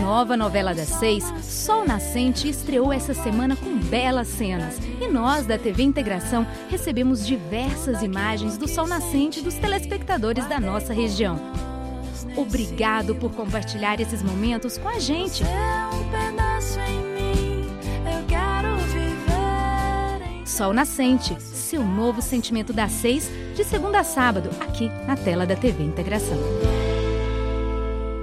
nova novela das 6, Sol Nascente, estreou essa semana com belas cenas. E nós, da TV Integração, recebemos diversas imagens do Sol Nascente dos telespectadores da nossa região. Obrigado por compartilhar esses momentos com a gente. Sol Nascente, seu novo sentimento das 6, de segunda a sábado, aqui na tela da TV Integração.